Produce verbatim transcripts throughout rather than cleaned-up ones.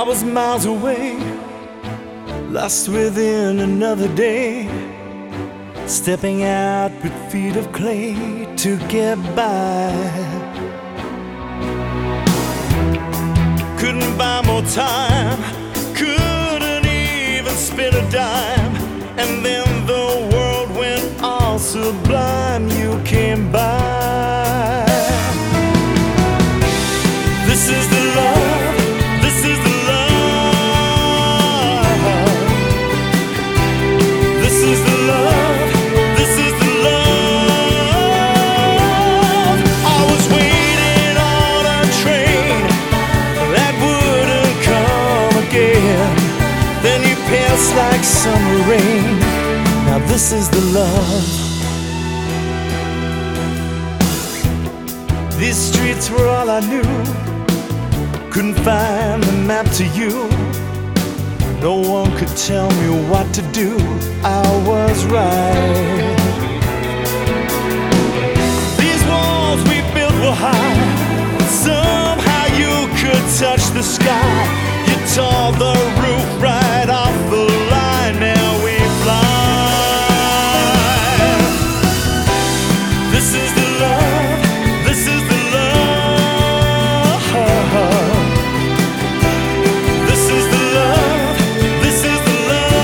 was miles away, lost within another day, stepping out with feet of clay to get by. Couldn't buy more time, couldn't even spin a dime, and then the world went all sublime. You came by. This is the love, this is the love, this is the love, this is the love. I was waiting on a train that wouldn't come again. Then you passed like summer rain. Now this is the love. These streets were all I knew, couldn't find the map to you. No one could tell me what to do. I was right. These walls we built were high, somehow you could touch the sky. You tore the roof right off the line. Now we fly. This is the love, this is the love, this is the love, this is the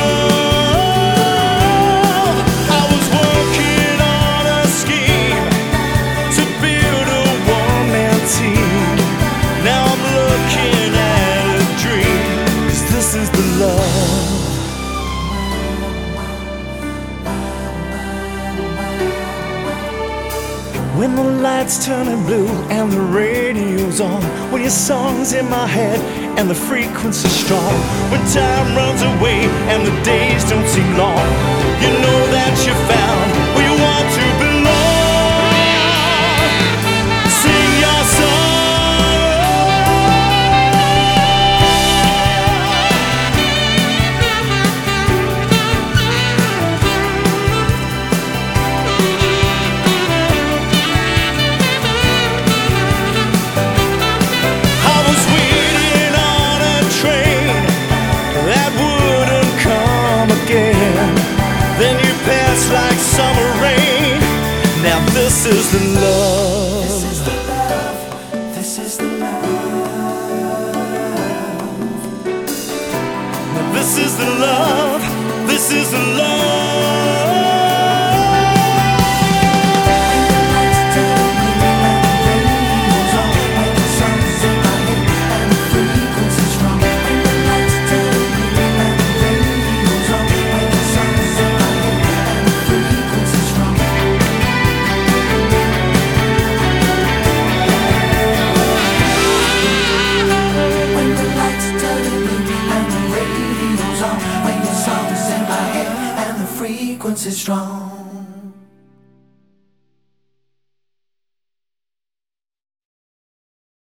love. I was working on a scheme to build a one-man team. Now I'm looking at a dream, 'cause this is the love. When the lights turning blue and the radio's on, when your song's in my head and the frequency's strong, when time runs away and the days don't seem long, you know that you found where you want to belong. Sing your song. Then you pass like summer rain. Now this is the love. This is the love. This is the love. Now this is the love. This is the love. Frequency strong.